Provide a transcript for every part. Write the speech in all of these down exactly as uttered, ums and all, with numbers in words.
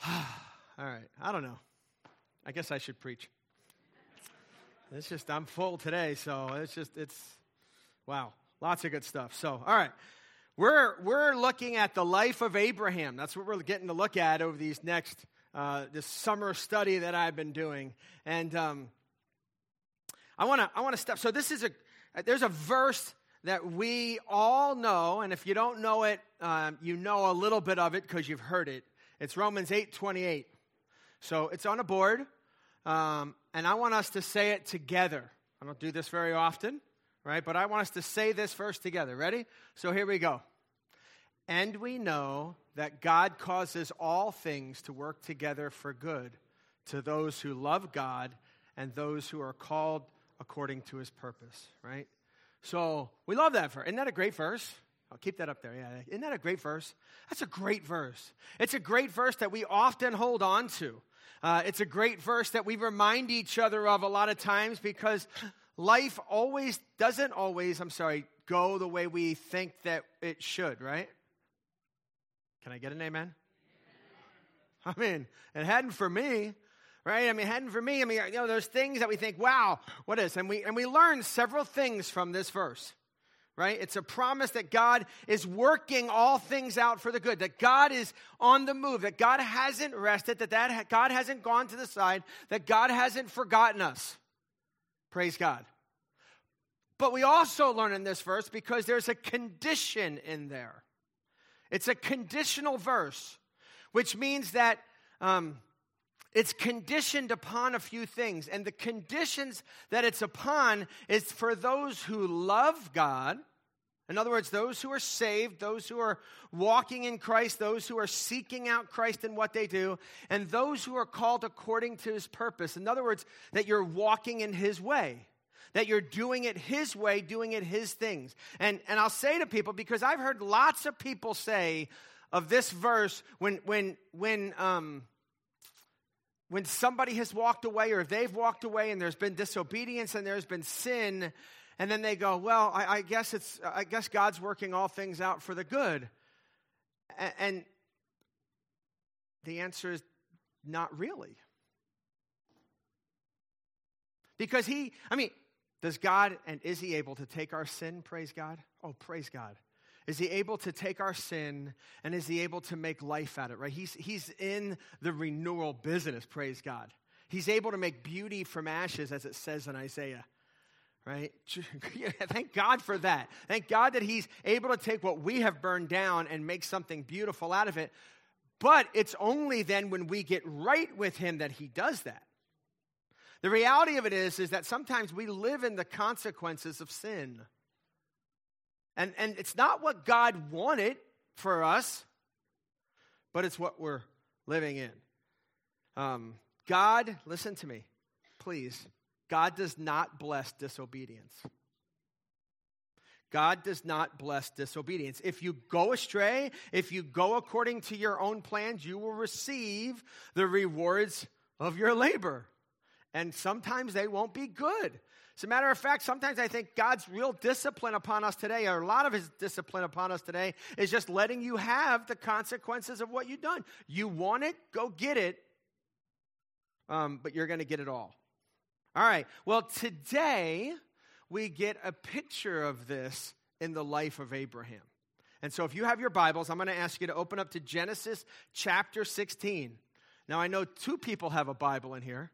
All right, I don't know. I guess I should preach. It's just, I'm full today, so it's just, it's, wow, lots of good stuff. So, all right, we're we're looking at the life of Abraham. That's what we're getting to look at over these next, uh, this summer study that I've been doing. And um, I want to I want to step, so this is a, there's a verse that we all know, and if you don't know it, um, you know a little bit of it because you've heard it. It's Romans eight twenty-eight. So it's on a board, um, and I want us to say it together. I don't do this very often, right? But I want us to say this verse together. Ready? So here we go. And we know that God causes all things to work together for good to those who love God and those who are called according to his purpose, right? So we love that verse. Isn't that a great verse? I'll keep that up there. Yeah, isn't that a great verse? That's a great verse. It's a great verse that we often hold on to. Uh, it's a great verse that we remind each other of a lot of times because life always doesn't always, I'm sorry, go the way we think that it should, right? Can I get an amen? I mean, it hadn't for me, right? I mean, it hadn't for me. I mean, you know, there's things that we think, wow, what is? And we and we learn several things from this verse. Right? It's a promise that God is working all things out for the good, that God is on the move, that God hasn't rested, that, that God hasn't gone to the side, that God hasn't forgotten us. Praise God. But we also learn in this verse because there's a condition in there. It's a conditional verse, which means that um, it's conditioned upon a few things. And the conditions that it's upon is for those who love God. In other words, those who are saved, those who are walking in Christ, those who are seeking out Christ in what they do, and those who are called according to his purpose. In other words, that you're walking in his way, that you're doing it his way, doing it his things. And, and I'll say to people, because I've heard lots of people say of this verse, when, when, when, um, When somebody has walked away or they've walked away and there's been disobedience and there's been sin, and then they go, well, I, I guess it's I guess God's working all things out for the good. And, and the answer is not really. Because he, I mean, does God, and is he able to take our sin, praise God? Oh, praise God. Is he able to take our sin, and is he able to make life out of it, right? He's, he's in the renewal business, praise God. He's able to make beauty from ashes, as it says in Isaiah, right? Thank God for that. Thank God that he's able to take what we have burned down and make something beautiful out of it. But it's only then when we get right with him that he does that. The reality of it is, is that sometimes we live in the consequences of sin. And, and it's not what God wanted for us, but it's what we're living in. Um, God, listen to me, please. God does not bless disobedience. God does not bless disobedience. If you go astray, if you go according to your own plans, you will receive the rewards of your labor. And sometimes they won't be good. As a matter of fact, sometimes I think God's real discipline upon us today, or a lot of his discipline upon us today, is just letting you have the consequences of what you've done. You want it, go get it, um, but you're going to get it all. All right, well, today we get a picture of this in the life of Abraham. And so if you have your Bibles, I'm going to ask you to open up to Genesis chapter sixteen. Now, I know two people have a Bible in here.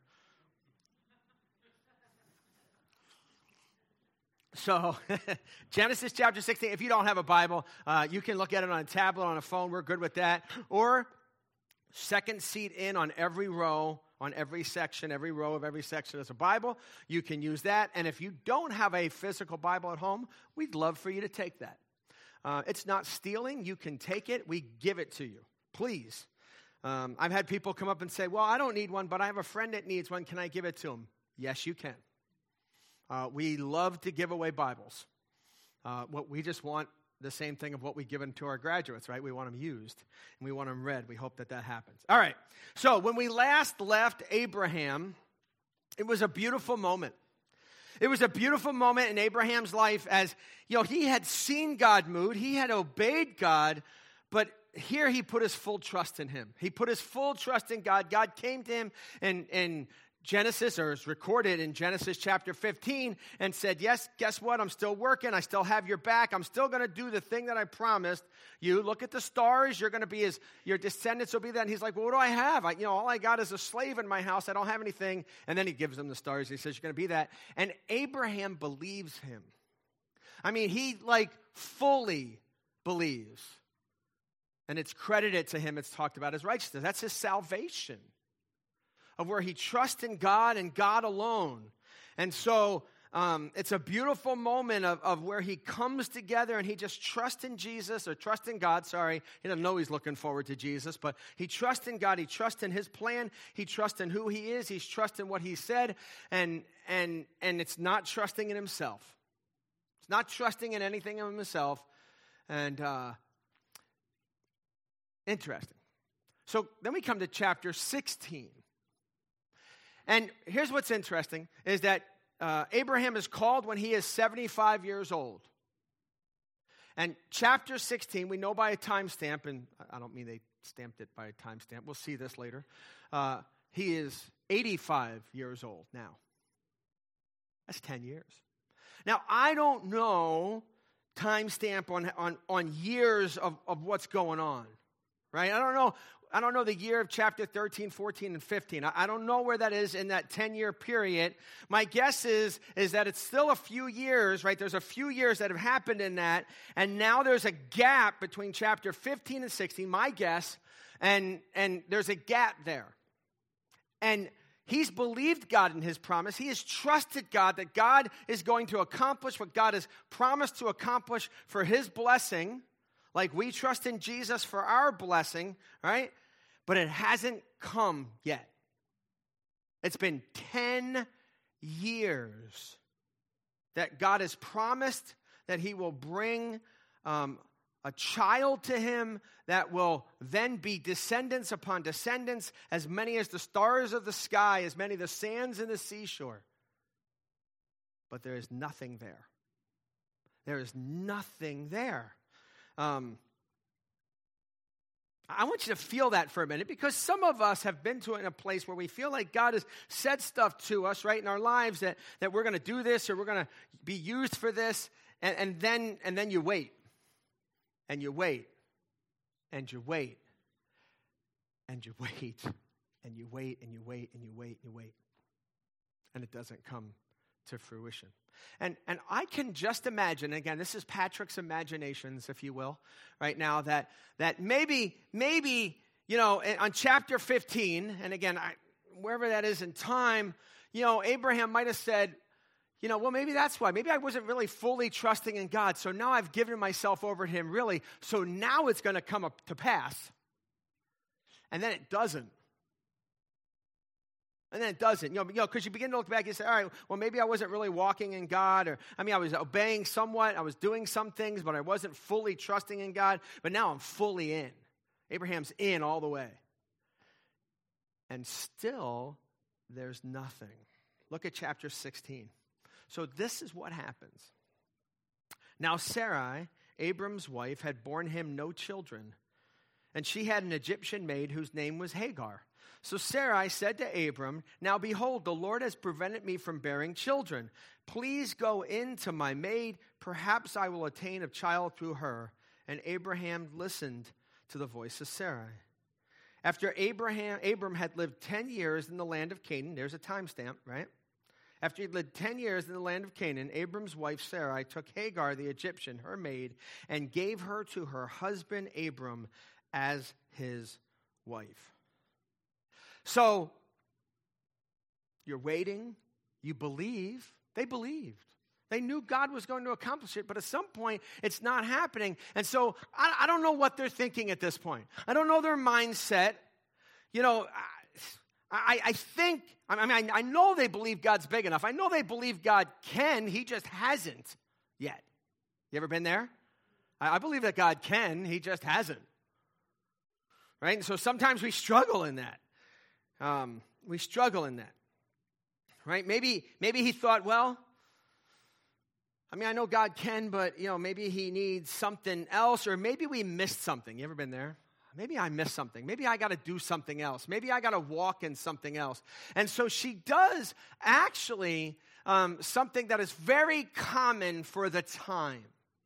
So, Genesis chapter sixteen, if you don't have a Bible, uh, you can look at it on a tablet, on a phone. We're good with that. Or second seat in on every row, on every section, every row of every section is a Bible. You can use that. And if you don't have a physical Bible at home, we'd love for you to take that. Uh, it's not stealing. You can take it. We give it to you. Please. Um, I've had people come up and say, well, I don't need one, but I have a friend that needs one. Can I give it to him? Yes, you can. Uh, we love to give away Bibles. Uh, what we just want the same thing of what we give to our graduates, right? We want them used, and we want them read. We hope that that happens. All right. So when we last left Abraham, it was a beautiful moment. It was a beautiful moment in Abraham's life as, you know, he had seen God move. He had obeyed God, but here he put his full trust in him. He put his full trust in God. God came to him in, in Genesis, or is recorded in Genesis chapter fifteen, and said, yes, guess what? I'm still working. I still have your back. I'm still going to do the thing that I promised you. Look at the stars. You're going to be as, your descendants will be that. And he's like, well, what do I have? I, you know, all I got is a slave in my house. I don't have anything. And then he gives them the stars. He says, you're going to be that. And Abraham believes him. I mean, he like fully believes. And it's credited to him. It's talked about as righteousness. That's his salvation, of where he trusts in God and God alone. And so um, it's a beautiful moment of, of where he comes together and he just trusts in Jesus, or trusts in God, sorry. He doesn't know he's looking forward to Jesus, but he trusts in God. He trusts in his plan. He trusts in who he is. He's trusting what he said. And, and, and it's not trusting in himself. It's not trusting in anything of himself. And uh, interesting. So then we come to chapter sixteen. And here's what's interesting, is that uh, Abraham is called when he is seventy-five years old. And chapter sixteen, we know by a timestamp, and I don't mean they stamped it by a timestamp. We'll see this later. Uh, he is eighty-five years old now. That's ten years. Now, I don't know timestamp on, on, on years of, of what's going on, right? I don't know. I don't know the year of chapter thirteen, fourteen, and fifteen. I, I don't know where that is in that ten-year period. My guess is, is that it's still a few years, right? There's a few years that have happened in that, and now there's a gap between chapter fifteen and sixteen, my guess, and, and there's a gap there. And he's believed God in his promise. He has trusted God that God is going to accomplish what God has promised to accomplish for his blessing, like we trust in Jesus for our blessing, right? But it hasn't come yet. It's been ten years that God has promised that he will bring um, a child to him that will then be descendants upon descendants, as many as the stars of the sky, as many as the sands in the seashore. But there is nothing there. There is nothing there. Um, I want you to feel that for a minute, because some of us have been to it in a place where we feel like God has said stuff to us, right, in our lives that, that we're going to do this, or we're going to be used for this, and, and then and then you wait, and you wait, and you wait, and you wait, and you wait, and you wait, and you wait, and you wait, and it doesn't come to fruition. And and I can just imagine, again, this is Patrick's imaginations, if you will, right now, that that maybe, maybe, you know, on chapter fifteen, and again, I, wherever that is in time, you know, Abraham might have said, you know, well, maybe that's why. Maybe I wasn't really fully trusting in God, so now I've given myself over to him, really, so now it's going to come up to pass. And then it doesn't. And then it doesn't, you know, because you, know, you begin to look back and say, all right, well, maybe I wasn't really walking in God, or, I mean, I was obeying somewhat, I was doing some things, but I wasn't fully trusting in God, but now I'm fully in. Abraham's in all the way. And still, there's nothing. Look at chapter sixteen. So this is what happens. Now Sarai, Abram's wife, had borne him no children, and she had an Egyptian maid whose name was Hagar. So Sarai said to Abram, now behold, the Lord has prevented me from bearing children. Please go in to my maid. Perhaps I will attain a child through her. And Abraham listened to the voice of Sarai. After Abraham, Abram had lived ten years in the land of Canaan, there's a timestamp, right? After he lived ten years in the land of Canaan, Abram's wife Sarai took Hagar the Egyptian, her maid, and gave her to her husband Abram as his wife. So, you're waiting, you believe, they believed. They knew God was going to accomplish it, but at some point, it's not happening. And so, I, I don't know what they're thinking at this point. I don't know their mindset. You know, I, I think, I mean, I know they believe God's big enough. I know they believe God can, he just hasn't yet. You ever been there? I, I believe that God can, he just hasn't. Right? And so sometimes we struggle in that. Um, we struggle in that, right? Maybe, maybe he thought, well, I mean, I know God can, but, you know, maybe he needs something else, or maybe we missed something. You ever been there? Maybe I missed something. Maybe I got to do something else. Maybe I got to walk in something else. And so she does actually um, something that is very common for the time.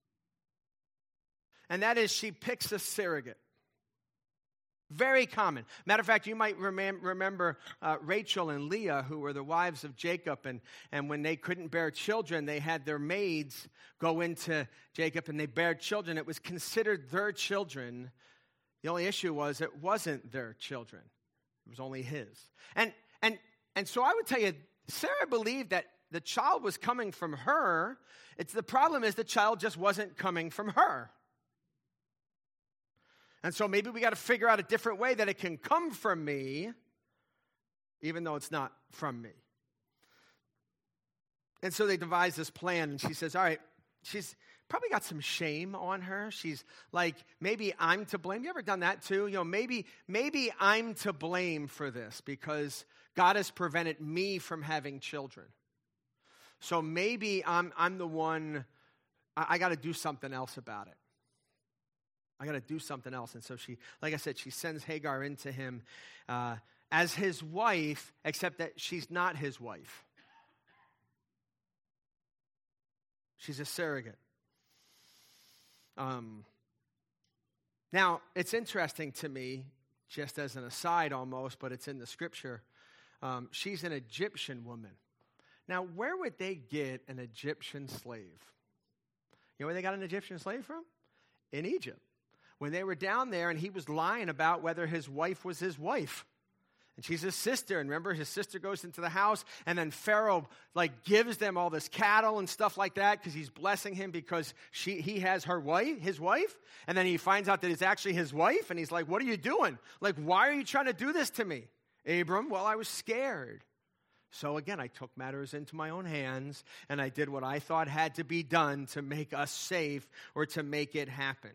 And that is she picks a surrogate. Very common. Matter of fact, you might remem- remember uh, Rachel and Leah, who were the wives of Jacob, and, and when they couldn't bear children, they had their maids go into Jacob, and they bare children. It was considered their children. The only issue was it wasn't their children. It was only his. And, and, and so I would tell you, Sarah believed that the child was coming from her. It's the problem is the child just wasn't coming from her. And so maybe we got to figure out a different way that it can come from me, even though it's not from me. And so they devise this plan, and she says, all right, she's probably got some shame on her. She's like, maybe I'm to blame. You ever done that too? You know, maybe, maybe I'm to blame for this because God has prevented me from having children. So maybe I'm, I'm the one, I, I got to do something else about it. I got to do something else. And so she, like I said, she sends Hagar into him uh, as his wife, except that she's not his wife. She's a surrogate. Um, now, it's interesting to me, just as an aside almost, but it's in the scripture. Um, she's an Egyptian woman. Now, where would they get an Egyptian slave? You know where they got an Egyptian slave from? In Egypt. When they were down there and he was lying about whether his wife was his wife. And she's his sister. And remember, his sister goes into the house and then Pharaoh like gives them all this cattle and stuff like that because he's blessing him because she he has her wife, his wife. And then he finds out that it's actually his wife. And he's like, what are you doing? Like, why are you trying to do this to me, Abram? Well, I was scared. So again, I took matters into my own hands and I did what I thought had to be done to make us safe or to make it happen.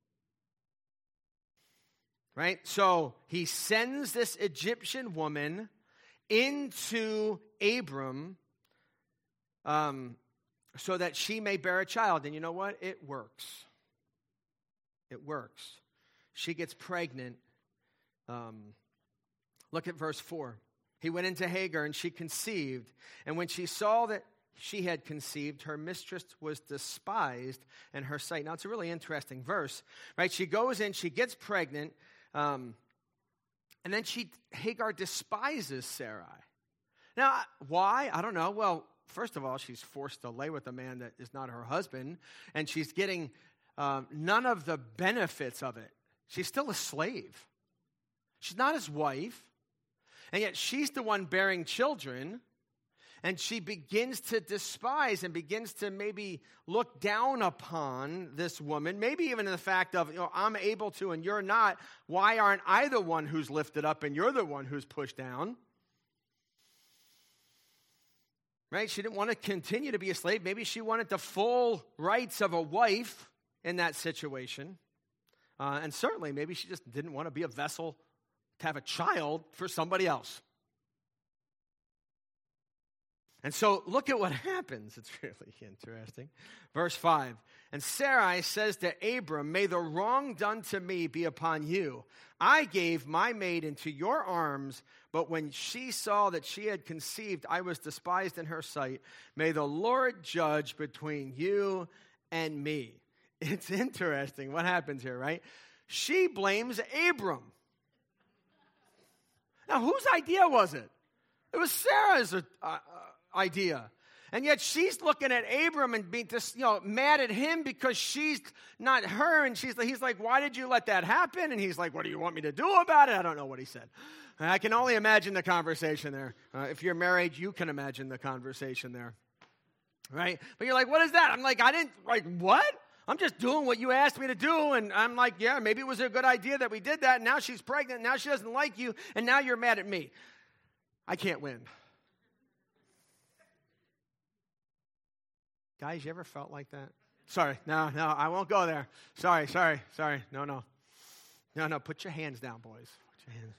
Right? So he sends this Egyptian woman into Abram um, so that she may bear a child. And you know what? It works. It works. She gets pregnant. Um, look at verse four. He went into Hagar and she conceived. And when she saw that she had conceived, her mistress was despised in her sight. Now, it's a really interesting verse, right? She goes in, she gets pregnant. Um, and then she, Hagar despises Sarai. Now, why? I don't know. Well, first of all, she's forced to lay with a man that is not her husband, and she's getting um, none of the benefits of it. She's still a slave. She's not his wife, and yet she's the one bearing children, and she begins to despise and begins to maybe look down upon this woman, maybe even in the fact of, you know, I'm able to and you're not. Why aren't I the one who's lifted up and you're the one who's pushed down? Right? She didn't want to continue to be a slave. Maybe she wanted the full rights of a wife in that situation. Uh, and certainly, maybe she just didn't want to be a vessel to have a child for somebody else. And so look at what happens. It's really interesting. Verse five. And Sarai says to Abram, may the wrong done to me be upon you. I gave my maid into your arms, but when she saw that she had conceived, I was despised in her sight. May the Lord judge between you and me. It's interesting what happens here, right? She blames Abram. Now, whose idea was it? It was Sarah's uh, uh, idea. And yet she's looking at Abram and being just, you know, mad at him because she's not her. And she's, he's like, why did you let that happen? And he's like, what do you want me to do about it? I don't know what he said. And I can only imagine the conversation there. Uh, if you're married, you can imagine the conversation there. Right? But you're like, what is that? I'm like, I didn't, like, what? I'm just doing what you asked me to do. And I'm like, yeah, maybe it was a good idea that we did that. And now she's pregnant. Now she doesn't like you. And now you're mad at me. I can't win. Guys, you ever felt like that? Sorry, no, no, I won't go there. Sorry, sorry, sorry. No, no. No, no, put your hands down, boys. Put your hands.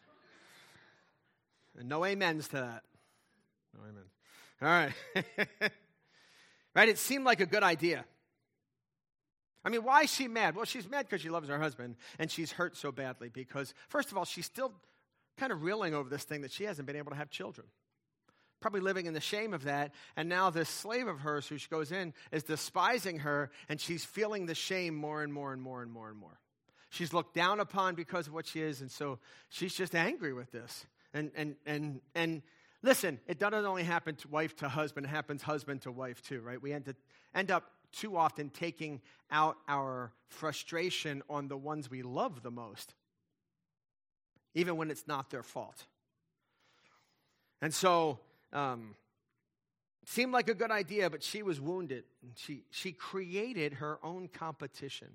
And no amens to that. No amens. All right. right? It seemed like a good idea. I mean, why is she mad? Well, she's mad because she loves her husband, and she's hurt so badly because, first of all, she's still kind of reeling over this thing that she hasn't been able to have children. Probably living in the shame of that, and now this slave of hers who she goes in is despising her, and she's feeling the shame more and more and more and more and more. She's looked down upon because of what she is, and so she's just angry with this. And and and and listen, it doesn't only happen to wife to husband, it happens husband to wife too, right? We end, to, end up too often taking out our frustration on the ones we love the most, even when it's not their fault. And so, um, it seemed like a good idea, but she was wounded. She, she created her own competition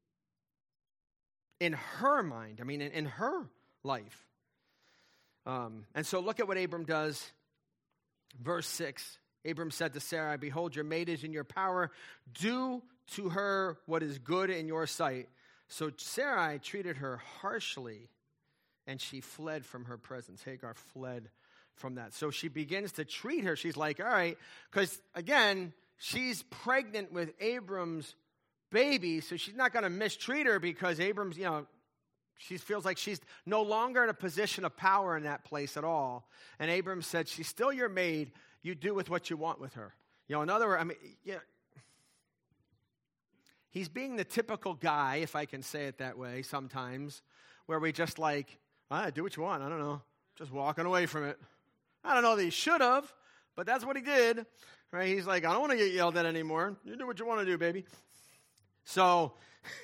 in her mind, I mean, in, in her life. Um, and so look at what Abram does. Verse six. Abram said to Sarai, behold, your maid is in your power. Do to her what is good in your sight. So Sarai treated her harshly, and she fled from her presence. Hagar fled from that. So she begins to treat her. She's like, all right, because again, she's pregnant with Abram's baby, so she's not going to mistreat her because Abram's, you know, she feels like she's no longer in a position of power in that place at all. And Abram said, she's still your maid. You do with what you want with her. You know, in other words, I mean, yeah, he's being the typical guy, if I can say it that way, sometimes, where we just like, ah, do what you want. I don't know. Just walking away from it. I don't know that he should have, but that's what he did. Right? He's like, I don't want to get yelled at anymore. You do what you want to do, baby. So,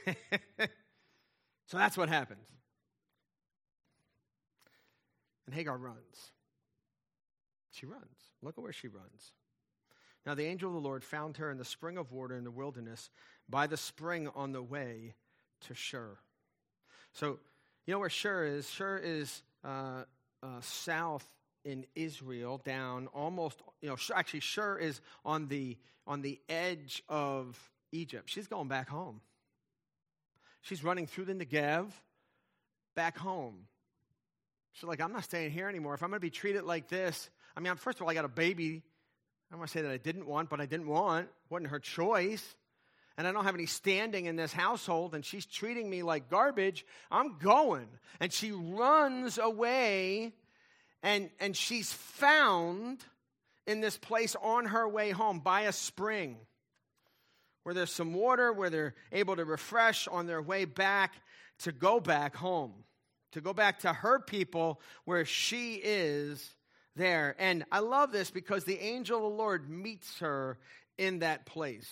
so that's what happens. And Hagar runs. She runs. Look at where she runs. Now the angel of the Lord found her in the spring of water in the wilderness by the spring on the way to Shur. So, you know where Shur is? Shur is uh, uh, south in Israel, down almost, you know, actually Shur is on the on the edge of Egypt. She's going back home. She's running through the Negev back home. She's like, I'm not staying here anymore. If I'm going to be treated like this, I mean, first of all, I got a baby. I don't want to say that I didn't want, but I didn't want. It wasn't her choice. And I don't have any standing in this household, and she's treating me like garbage. I'm going. And she runs away, and, and she's found in this place on her way home by a spring where there's some water, where they're able to refresh on their way back to go back home, to go back to her people where she is there. And I love this because the angel of the Lord meets her in that place.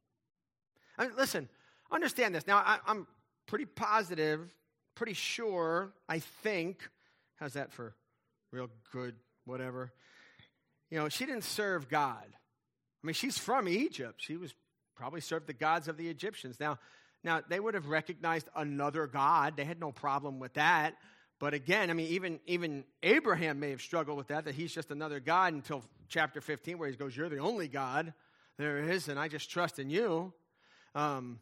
I mean, listen, understand this. Now, I, I'm pretty positive, pretty sure, I think, how's that for real good, whatever? You know, she didn't serve God. I mean, she's from Egypt. She was probably served the gods of the Egyptians. Now, now they would have recognized another god. They had no problem with that. But again, I mean, even, even Abraham may have struggled with that, that he's just another god until chapter fifteen where he goes, you're the only God there is, and I just trust in you. Um,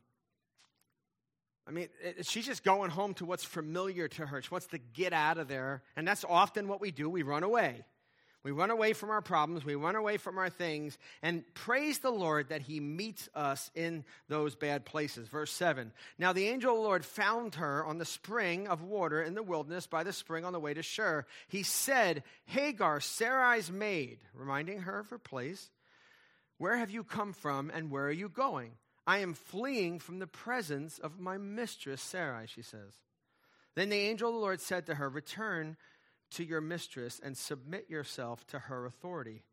I mean, it, she's just going home to what's familiar to her. She wants to get out of there, and that's often what we do. We run away. We run away from our problems. We run away from our things, and praise the Lord that he meets us in those bad places. Verse seven, now the angel of the Lord found her on the spring of water in the wilderness by the spring on the way to Shur. He said, Hagar, Sarai's maid, reminding her of her place, where have you come from and where are you going? I am fleeing from the presence of my mistress Sarai, she says. Then the angel of the Lord said to her, return to your mistress and submit yourself to her authority.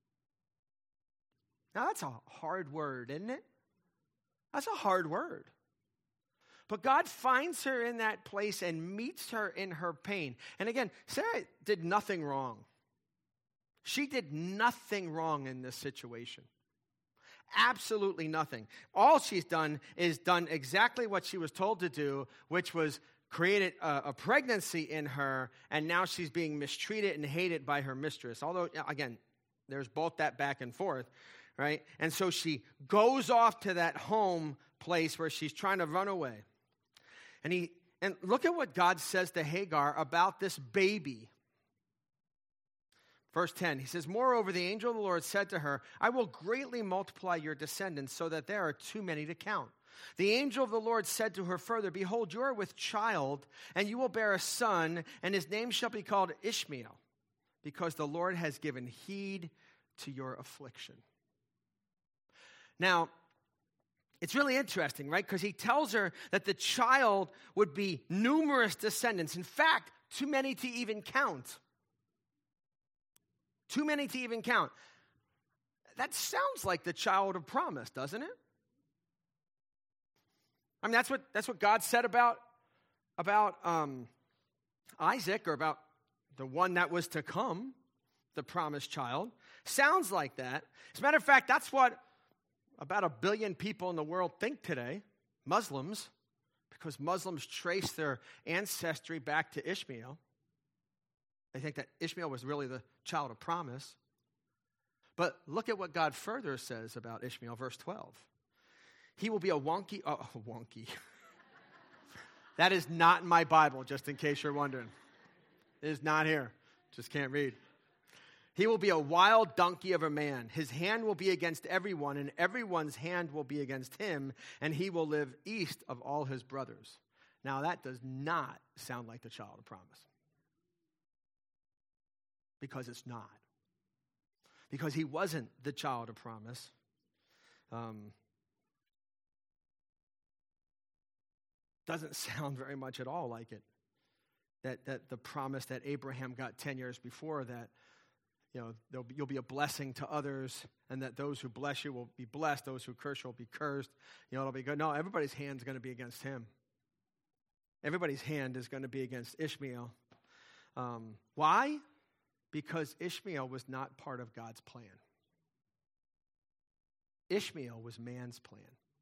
Now that's a hard word, isn't it? That's a hard word. But God finds her in that place and meets her in her pain. And again, Sarah did nothing wrong. She did nothing wrong in this situation. Absolutely nothing. All she's done is done exactly what she was told to do, which was created a, a pregnancy in her, and now she's being mistreated and hated by her mistress. Although, again, there's both that back and forth, right? And so she goes off to that home place where she's trying to run away. And he and look at what God says to Hagar about this baby. Verse ten, he says, moreover, the angel of the Lord said to her, I will greatly multiply your descendants so that there are too many to count. The angel of the Lord said to her further, behold, you are with child, and you will bear a son, and his name shall be called Ishmael, because the Lord has given heed to your affliction. Now, it's really interesting, right? Because he tells her that the child would be numerous descendants. In fact, too many to even count. Too many to even count. That sounds like the child of promise, doesn't it? I mean, that's what that's what God said about, about um, Isaac, or about the one that was to come, the promised child. Sounds like that. As a matter of fact, that's what about a billion people in the world think today, Muslims, because Muslims trace their ancestry back to Ishmael. They think that Ishmael was really the child of promise. But look at what God further says about Ishmael, verse twelve. He will be a wonky, oh, wonky. That is not in my Bible, just in case you're wondering. It is not here. Just can't read. He will be a wild donkey of a man. His hand will be against everyone, and everyone's hand will be against him, and he will live east of all his brothers. Now, that does not sound like the child of promise. Because it's not. Because he wasn't the child of promise. Um, doesn't sound very much at all like it. That that the promise that Abraham got ten years before, that you know there'll be, you'll be a blessing to others, and that those who bless you will be blessed, those who curse you will be cursed. You know, it'll be good. No, everybody's hand is going to be against him. Everybody's hand is going to be against Ishmael. Um, why? Because Ishmael was not part of God's plan. Ishmael was man's plan.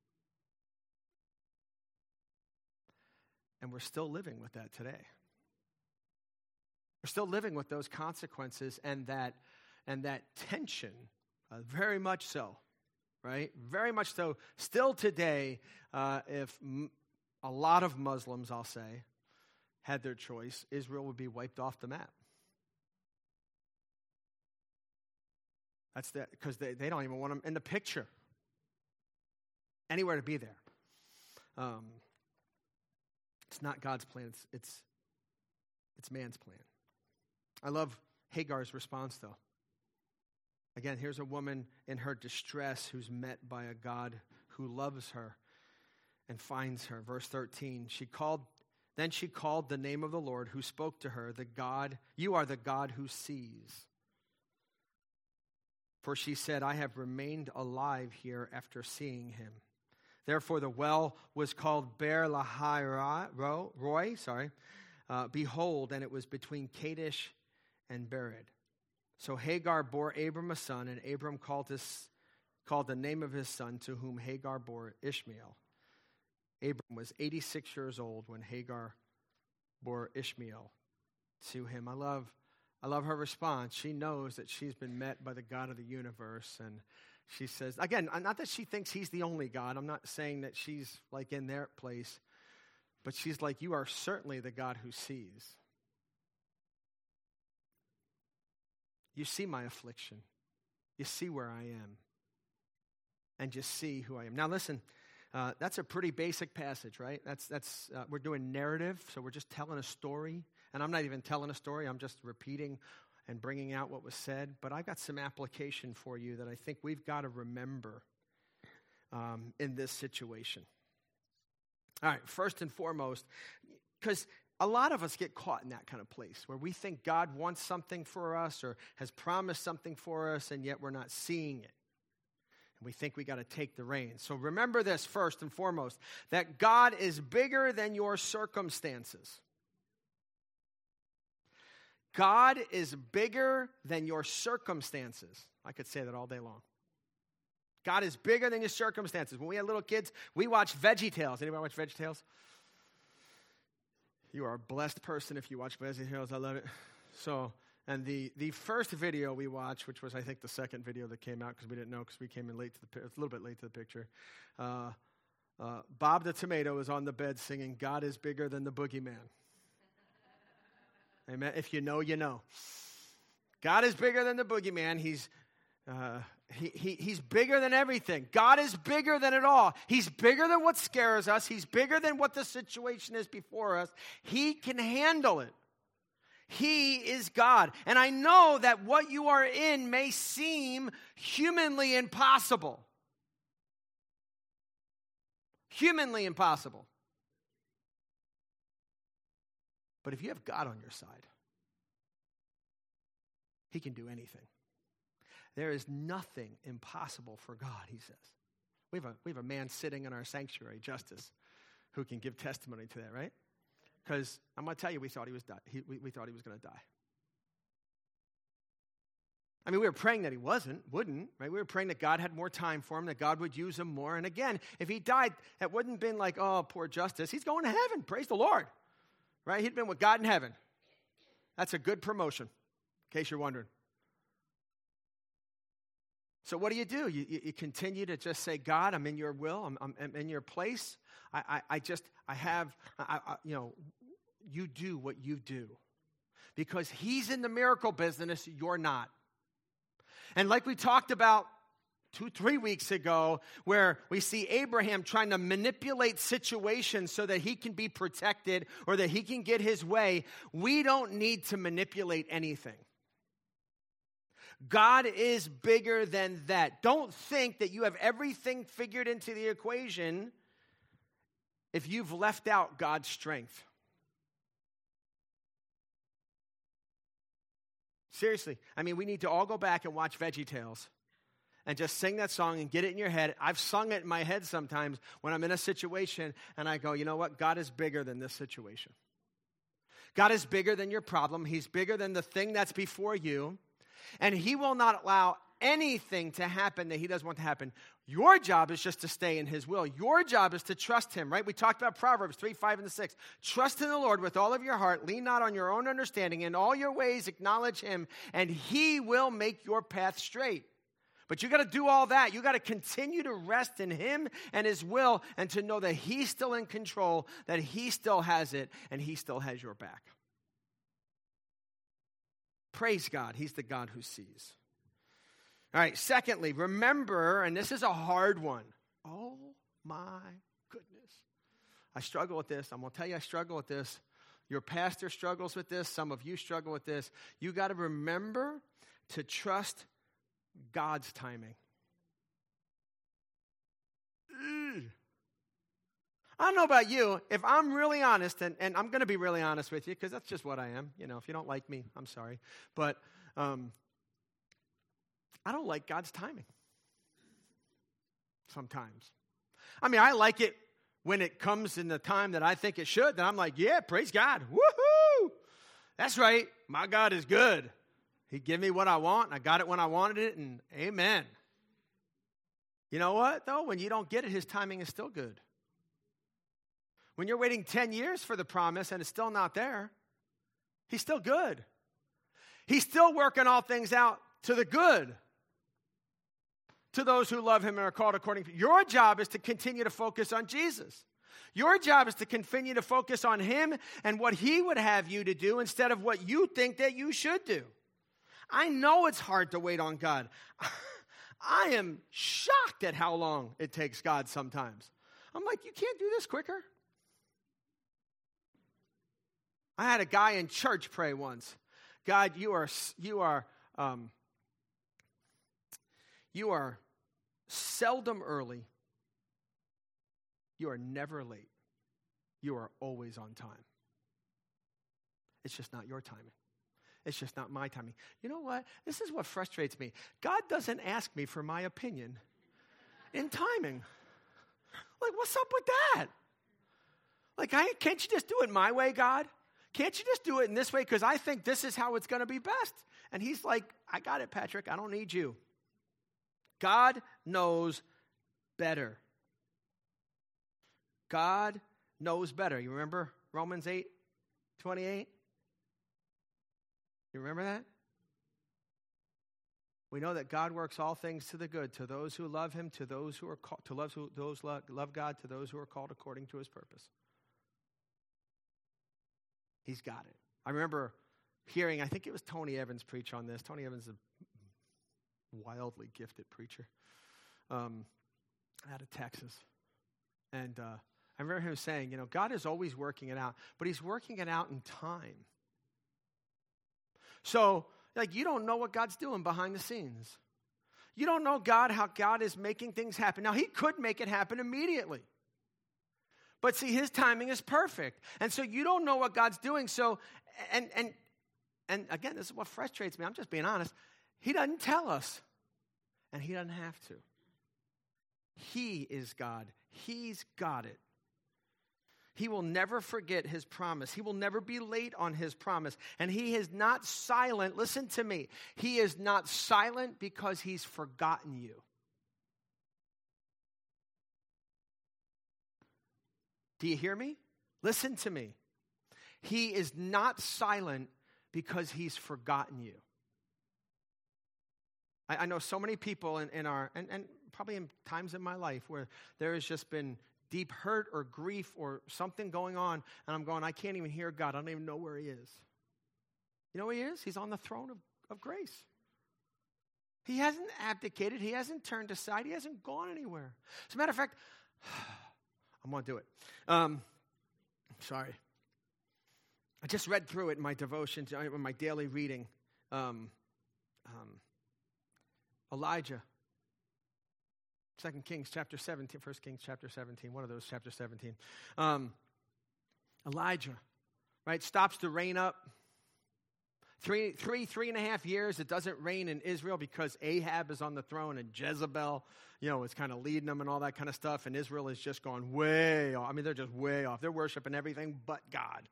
And we're still living with that today. We're still living with those consequences and that and that tension, uh, very much so, right? Very much so. Still today, uh, if m- a lot of Muslims, I'll say, had their choice, Israel would be wiped off the map. That's that, because they, they don't even want them in the picture. Anywhere to be there. Um, it's not God's plan. It's, it's, it's man's plan. I love Hagar's response, though. Again, here's a woman in her distress who's met by a God who loves her and finds her. Verse thirteen, she called, then she called the name of the Lord who spoke to her, the God, you are the God who sees. For she said, I have remained alive here after seeing him. Therefore the well was called Beer Lahai Roi, sorry. Uh, behold, and it was between Kadesh and Bered. So Hagar bore Abram a son, and Abram called his called the name of his son, to whom Hagar bore Ishmael. Abram was eighty-six years old when Hagar bore Ishmael to him. I love, I love her response. She knows that she's been met by the God of the universe, and she says, again, not that she thinks he's the only God. I'm not saying that she's like in their place, but she's like, you are certainly the God who sees. You see my affliction. You see where I am. And you see who I am. Now listen, uh, that's a pretty basic passage, right? That's that's uh, we're doing narrative, so we're just telling a story. And I'm not even telling a story. I'm just repeating and bringing out what was said. But I've got some application for you that I think we've got to remember um, in this situation. All right, first and foremost, because a lot of us get caught in that kind of place where we think God wants something for us or has promised something for us, and yet we're not seeing it. And we think we got to take the reins. So remember this first and foremost, that God is bigger than your circumstances. God is bigger than your circumstances. I could say that all day long. God is bigger than your circumstances. When we had little kids, we watched VeggieTales. Anybody watch VeggieTales? You are a blessed person if you watch VeggieTales. I love it. So, and the, the first video we watched, which was, I think, the second video that came out because we didn't know because we came in late to the, a little bit late to the picture. Uh, uh, Bob the Tomato is on the bed singing, God is bigger than the boogeyman. Amen. If you know, you know. God is bigger than the boogeyman. He's uh, he, he he's bigger than everything. God is bigger than it all. He's bigger than what scares us. He's bigger than what the situation is before us. He can handle it. He is God. And I know that what you are in may seem humanly impossible. Humanly impossible. But if you have God on your side, He can do anything. There is nothing impossible for God, he says. We have a, we have a man sitting in our sanctuary, Justice, who can give testimony to that, right? Because I'm going to tell you, we thought he was die- he, we, we thought he was going to die. I mean, we were praying that he wasn't, wouldn't, right? We were praying that God had more time for him, that God would use him more. And again, if he died, it wouldn't have been like, oh, poor Justice. He's going to heaven. Praise the Lord. Right? He'd been with God in heaven. That's a good promotion, in case you're wondering. So what do you do? You, you, you continue to just say, God, I'm in your will. I'm, I'm, I'm in your place. I, I, I just, I have, I, I, you know, you do what you do. Because he's in the miracle business, you're not. And like we talked about two, three weeks ago, where we see Abraham trying to manipulate situations so that he can be protected or that he can get his way, we don't need to manipulate anything. God is bigger than that. Don't think that you have everything figured into the equation if you've left out God's strength. Seriously, I mean, we need to all go back and watch VeggieTales and just sing that song and get it in your head. I've sung it in my head sometimes when I'm in a situation and I go, you know what? God is bigger than this situation. God is bigger than your problem. He's bigger than the thing that's before you. And he will not allow anything to happen that he doesn't want to happen. Your job is just to stay in his will. Your job is to trust him, right? We talked about Proverbs three, five, and six. Trust in the Lord with all of your heart. Lean not on your own understanding. In all your ways acknowledge him, and he will make your path straight. But you got to do all that. You got to continue to rest in him and his will and to know that he's still in control, that he still has it, and he still has your back. Praise God. He's the God who sees. All right, secondly, remember, and this is a hard one. Oh, my goodness. I struggle with this. I'm going to tell you I struggle with this. Your pastor struggles with this. Some of you struggle with this. You got to remember to trust God's timing. Ugh. I don't know about you. If I'm really honest, and, and I'm going to be really honest with you because that's just what I am. You know, if you don't like me, I'm sorry. But um, I don't like God's timing sometimes. I mean, I like it when it comes in the time that I think it should. Then I'm like, yeah, praise God. Woohoo! That's right. My God is good. He gave me what I want, and I got it when I wanted it, and amen. You know what, though? When you don't get it, his timing is still good. When you're waiting ten years for the promise and it's still not there, he's still good. He's still working all things out to the good to those who love him and are called according to. Your job is to continue to focus on Jesus. Your job is to continue to focus on him and what he would have you to do instead of what you think that you should do. I know it's hard to wait on God. I am shocked at how long it takes God sometimes. I'm like, you can't do this quicker? I had a guy in church pray once. God, you are you are um, you are seldom early. You are never late. You are always on time. It's just not your timing. It's just not my timing. You know what? This is what frustrates me. God doesn't ask me for my opinion in timing. Like, what's up with that? Like, I, can't you just do it my way, God? Can't you just do it in this way? Because I think this is how it's going to be best. And he's like, I got it, Patrick. I don't need you. God knows better. God knows better. You remember Romans eight twenty-eight? You remember that? We know that God works all things to the good, to those who love him, to those who are called, to love, who, those love, love God, to those who are called according to his purpose. He's got it. I remember hearing, I think it was Tony Evans preach on this. Tony Evans is a wildly gifted preacher um, out of Texas. And uh, I remember him saying, you know, God is always working it out, but he's working it out in time. So, like, you don't know what God's doing behind the scenes. You don't know God, how God is making things happen. Now, he could make it happen immediately. But see, his timing is perfect. And so you don't know what God's doing. So, and and and again, this is what frustrates me. I'm just being honest. He doesn't tell us. And he doesn't have to. He is God. He's got it. He will never forget his promise. He will never be late on his promise. And he is not silent. Listen to me. He is not silent because he's forgotten you. Do you hear me? Listen to me. He is not silent because he's forgotten you. I, I know so many people in, in our, and, and probably in times in my life where there has just been deep hurt or grief or something going on, and I'm going, I can't even hear God. I don't even know where he is. You know where he is? He's on the throne of, of grace. He hasn't abdicated. He hasn't turned aside. He hasn't gone anywhere. As a matter of fact, I'm going to do it. Um, sorry. I just read through it in my devotion, in my daily reading. Um, um, Elijah. Second Kings chapter seventeen, First Kings chapter seventeen, one of those, chapter seventeen. Um, Elijah, right, stops the rain up. Three, three, three and a half years, it doesn't rain in Israel because Ahab is on the throne and Jezebel, you know, is kind of leading them and all that kind of stuff. And Israel is just gone way off. I mean, they're just way off. They're worshiping everything but God.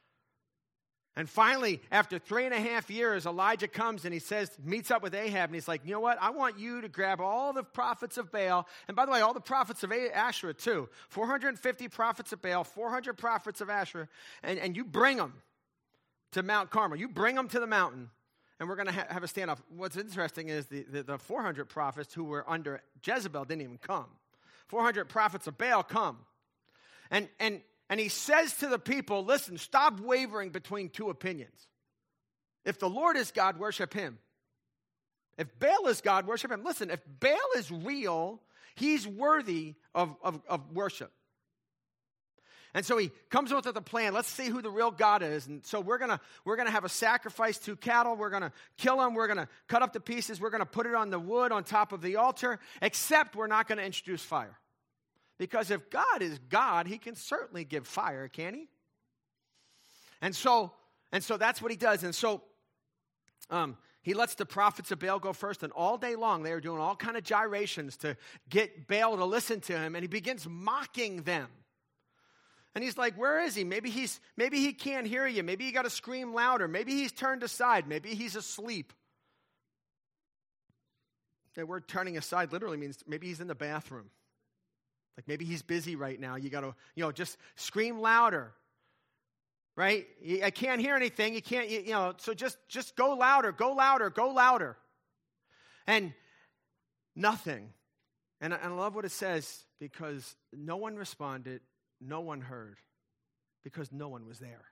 And finally, after three and a half years, Elijah comes and he says, meets up with Ahab, and he's like, you know what? I want you to grab all the prophets of Baal, and by the way, all the prophets of Asherah too. four hundred fifty prophets of Baal, four hundred prophets of Asherah, and, and you bring them to Mount Carmel. You bring them to the mountain, and we're going to ha- have a standoff. What's interesting is the, the, the four hundred prophets who were under Jezebel didn't even come. four hundred prophets of Baal come. And, and, And he says to the people, listen, stop wavering between two opinions. If the Lord is God, worship him. If Baal is God, worship him. Listen, if Baal is real, he's worthy of, of, of worship. And so he comes up with a plan. Let's see who the real God is. And so we're gonna we're gonna have a sacrifice, two cattle. We're gonna kill them. We're gonna cut up the pieces. We're gonna put it on the wood on top of the altar. Except we're not gonna introduce fire. Because if God is God, he can certainly give fire, can he? And so, and so that's what he does. And so um, he lets the prophets of Baal go first, and all day long they are doing all kind of gyrations to get Baal to listen to him, and he begins mocking them. And he's like, where is he? Maybe he's maybe he can't hear you. Maybe you got to scream louder. Maybe he's turned aside. Maybe he's asleep. The word turning aside literally means maybe he's in the bathroom. Like maybe he's busy right now. You got to, you know, just scream louder, right? I can't hear anything. You can't, you, you know, so just, just go louder, go louder, go louder. And nothing. And I, and I love what it says because no one responded, no one heard, because no one was there.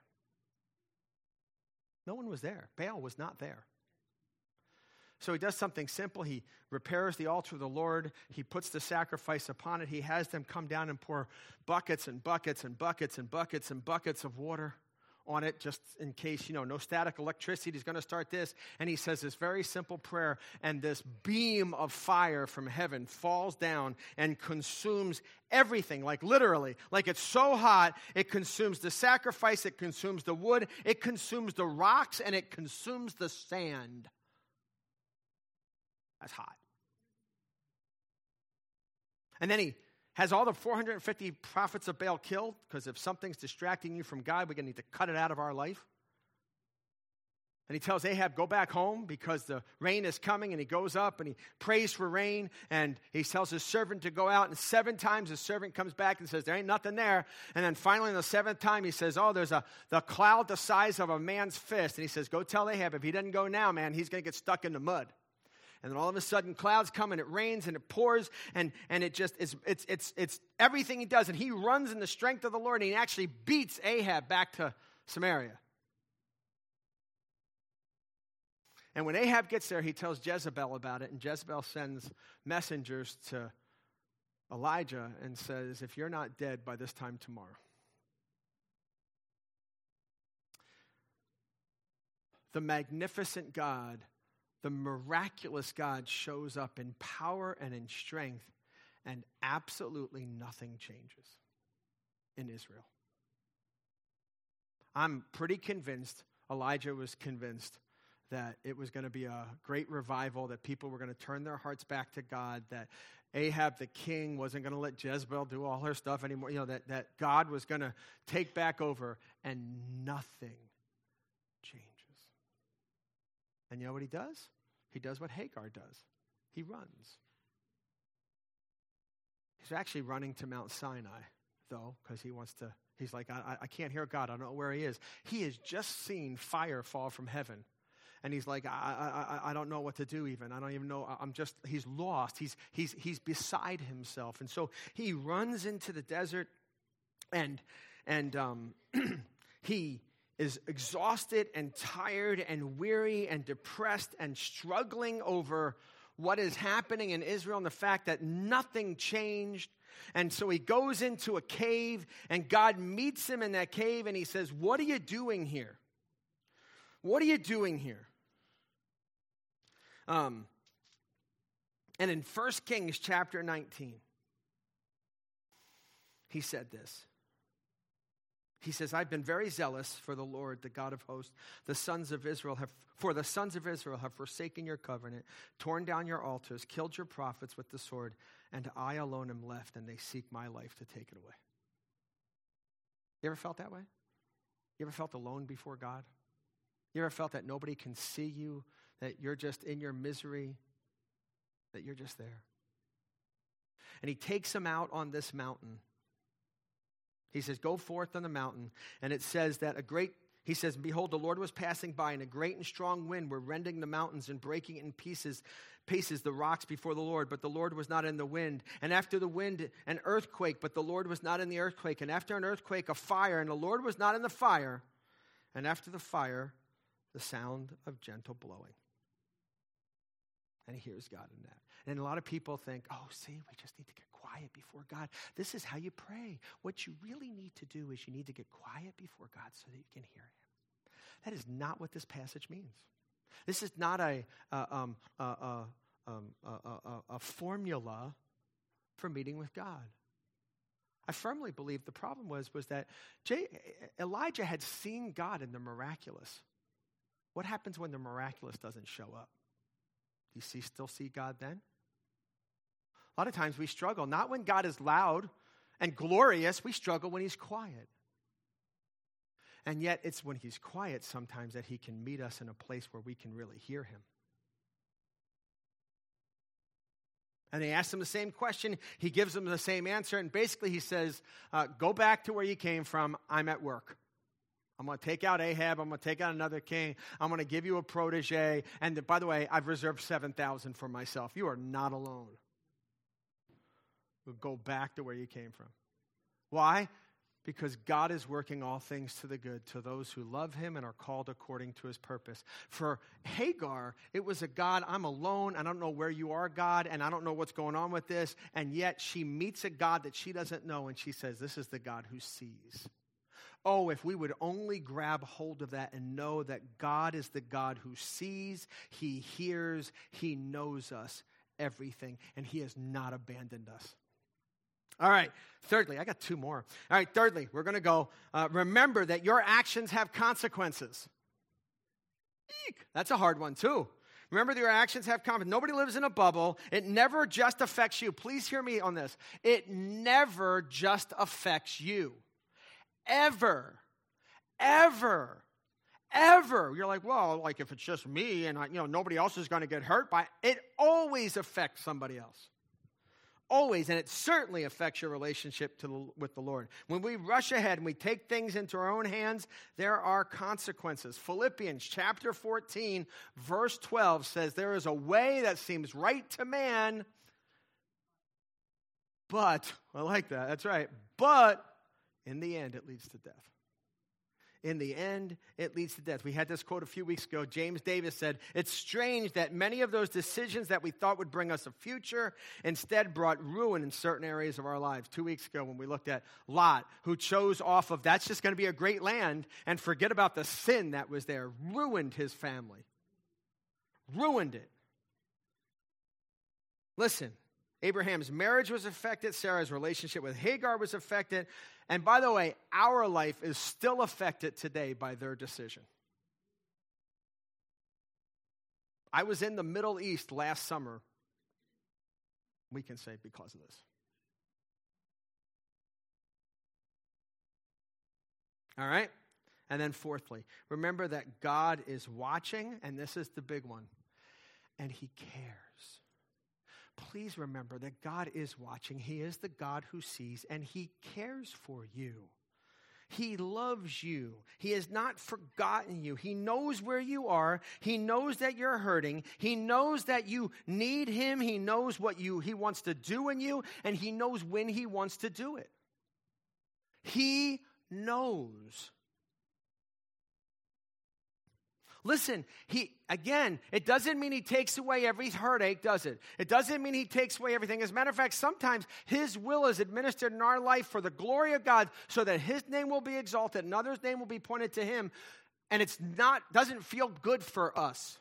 No one was there. Baal was not there. So he does something simple. He repairs the altar of the Lord. He puts the sacrifice upon it. He has them come down and pour buckets and buckets and buckets and buckets and buckets of water on it, just in case, you know, no static electricity. He's going to start this. And he says this very simple prayer, and this beam of fire from heaven falls down and consumes everything, like literally. Like it's so hot, it consumes the sacrifice, it consumes the wood, it consumes the rocks, and it consumes the sand. That's hot. And then he has all the four hundred fifty prophets of Baal killed, because if something's distracting you from God, we're going to need to cut it out of our life. And he tells Ahab, go back home because the rain is coming. And he goes up and he prays for rain. And he tells his servant to go out. And seven times his servant comes back and says, there ain't nothing there. And then finally on the seventh time he says, oh, there's a the cloud the size of a man's fist. And he says, go tell Ahab, if he doesn't go now, man, he's going to get stuck in the mud. And then all of a sudden, clouds come and it rains and it pours and, and it just it's it's it's it's everything he does. And he runs in the strength of the Lord, and he actually beats Ahab back to Samaria. And when Ahab gets there, he tells Jezebel about it, and Jezebel sends messengers to Elijah and says, if you're not dead by this time tomorrow. The magnificent God, the miraculous God shows up in power and in strength, and absolutely nothing changes in Israel. I'm pretty convinced, Elijah was convinced, that it was going to be a great revival, that people were going to turn their hearts back to God, that Ahab the king wasn't going to let Jezebel do all her stuff anymore, you know, that, that God was going to take back over, and nothing changes. And you know what he does? He does what Hagar does. He runs. He's actually running to Mount Sinai, though, because he wants to, he's like, I, I can't hear God. I don't know where he is. He has just seen fire fall from heaven. And he's like, I, I, I don't know what to do even. I don't even know. I'm just, he's lost. He's, he's, he's beside himself. And so he runs into the desert, and, and um, he is exhausted and tired and weary and depressed and struggling over what is happening in Israel and the fact that nothing changed. And so he goes into a cave, and God meets him in that cave, and he says, what are you doing here? What are you doing here? Um, and in First Kings chapter nineteen, he said this. He says, I've been very zealous for the Lord, the God of hosts. The sons of Israel have, for the sons of Israel have forsaken your covenant, torn down your altars, killed your prophets with the sword, and I alone am left, and they seek my life to take it away. You ever felt that way? You ever felt alone before God? You ever felt that nobody can see you, that you're just in your misery, that you're just there? And he takes him out on this mountain. He says, go forth on the mountain. And it says that a great, he says, behold, the Lord was passing by, and a great and strong wind were rending the mountains and breaking in pieces, pieces the rocks before the Lord. But the Lord was not in the wind. And after the wind, an earthquake, but the Lord was not in the earthquake. And after an earthquake, a fire, and the Lord was not in the fire. And after the fire, the sound of gentle blowing. And he hears God in that. And a lot of people think, oh, see, we just need to get quiet before God. This is how you pray. What you really need to do is you need to get quiet before God so that you can hear him. That is not what this passage means. This is not a, a, um, a, a, um, a, a, a formula for meeting with God. I firmly believe the problem was, was that J- Elijah had seen God in the miraculous. What happens when the miraculous doesn't show up? Do you see, still see God then? A lot of times we struggle, not when God is loud and glorious, we struggle when he's quiet. And yet it's when he's quiet sometimes that he can meet us in a place where we can really hear him. And they ask him the same question. He gives them the same answer. And basically he says, uh, go back to where you came from. I'm at work. I'm going to take out Ahab. I'm going to take out another king. I'm going to give you a protege. And by the way, I've reserved seven thousand for myself. You are not alone. We'll go back to where you came from. Why? Because God is working all things to the good to those who love him and are called according to his purpose. For Hagar, it was a God, I'm alone. I don't know where you are, God, and I don't know what's going on with this. And yet she meets a God that she doesn't know, and she says, this is the God who sees. Oh, if we would only grab hold of that and know that God is the God who sees, he hears, he knows us, everything, and he has not abandoned us. All right, thirdly, I got two more. All right, thirdly, we're going to go, uh, remember that your actions have consequences. Eek, that's a hard one too. Remember that your actions have consequences. Nobody lives in a bubble. It never just affects you. Please hear me on this. It never just affects you. Ever, ever, ever. You're like, well, like if it's just me and I, you know nobody else is going to get hurt by it, it always affects somebody else. Always, and it certainly affects your relationship to, with the Lord. When we rush ahead and we take things into our own hands, there are consequences. Philippians chapter fourteen, verse twelve says, there is a way that seems right to man, but, I like that, that's right, but in the end it leads to death. in the end, it leads to death. We had this quote a few weeks ago. James Davis said, "It's strange that many of those decisions that we thought would bring us a future instead brought ruin in certain areas of our lives." Two weeks ago when we looked at Lot, who chose off of that's just going to be a great land and forget about the sin that was there, ruined his family. Ruined it. Listen, Abraham's marriage was affected. Sarah's relationship with Hagar was affected. And by the way, our life is still affected today by their decision. I was in the Middle East last summer. We can say because of this. All right? And then fourthly, remember that God is watching, and this is the big one, and he cares. Please remember that God is watching. He is the God who sees, and he cares for you. He loves you. He has not forgotten you. He knows where you are. He knows that you're hurting. He knows that you need him. He knows what you he wants to do in you, and he knows when he wants to do it. He knows. Listen, he again, it doesn't mean he takes away every heartache, does it? It doesn't mean he takes away everything. As a matter of fact, sometimes his will is administered in our life for the glory of God so that his name will be exalted and others' name will be pointed to him. And it's not, doesn't feel good for us.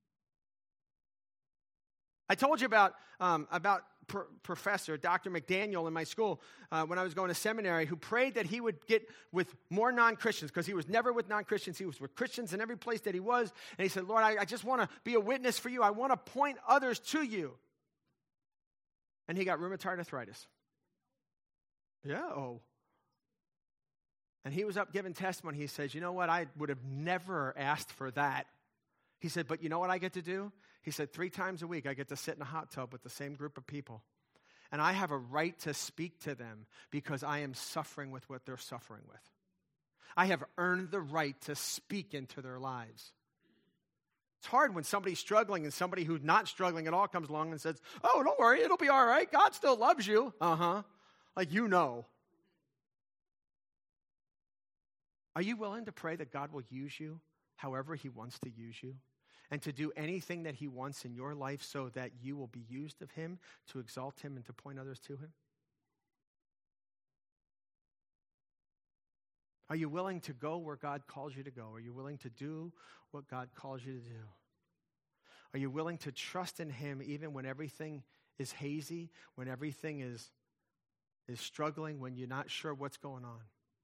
I told you about, um, about pr- Professor Doctor McDaniel in my school uh, when I was going to seminary, who prayed that he would get with more non-Christians, because he was never with non-Christians. He was with Christians in every place that he was. And he said, "Lord, I, I just want to be a witness for you. I want to point others to you." And he got rheumatoid arthritis. Yeah, oh. And he was up giving testimony. He says, "You know what? I would have never asked for that." He said, "But you know what I get to do?" He said, three times a week, I get to sit in a hot tub with the same group of people. And I have a right to speak to them because I am suffering with what they're suffering with. I have earned the right to speak into their lives. It's hard when somebody's struggling and somebody who's not struggling at all comes along and says, "Oh, don't worry, it'll be all right. God still loves you." Uh-huh. Like, you know. Are you willing to pray that God will use you however he wants to use you? And to do anything that he wants in your life so that you will be used of him, to exalt him and to point others to him? Are you willing to go where God calls you to go? Are you willing to do what God calls you to do? Are you willing to trust in him even when everything is hazy, when everything is, is struggling, when you're not sure what's going on?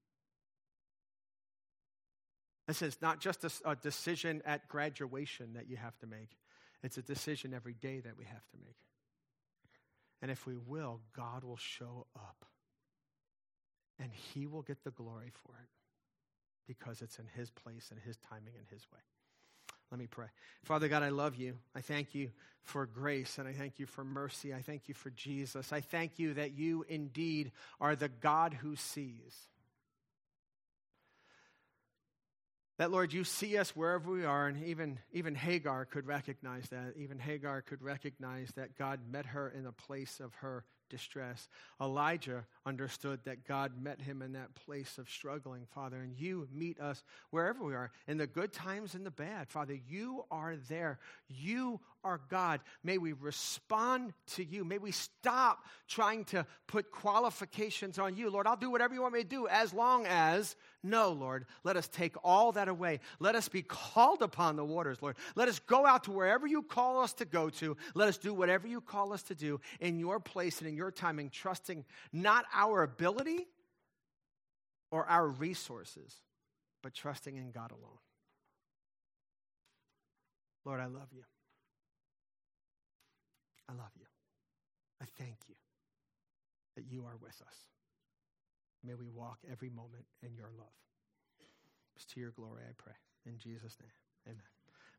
Listen, it's not just a, a decision at graduation that you have to make. It's a decision every day that we have to make. And if we will, God will show up. And he will get the glory for it because it's in his place and his timing and his way. Let me pray. Father God, I love you. I thank you for grace, and I thank you for mercy. I thank you for Jesus. I thank you that you indeed are the God who sees. That, Lord, you see us wherever we are, and even, even Hagar could recognize that. Even Hagar could recognize that God met her in a place of her distress. Elijah understood that God met him in that place of struggling, Father, and you meet us wherever we are, in the good times and the bad. Father, you are there. You are God. May we respond to you. May we stop trying to put qualifications on you. Lord, I'll do whatever you want me to do as long as, no, Lord, let us take all that away. Let us be called upon the waters, Lord. Let us go out to wherever you call us to go to. Let us do whatever you call us to do in your place and in your timing, trusting not our ability or our resources, but trusting in God alone. Lord, I love you. I love you. I thank you that you are with us. May we walk every moment in your love. It's to your glory, I pray. In Jesus' name, amen.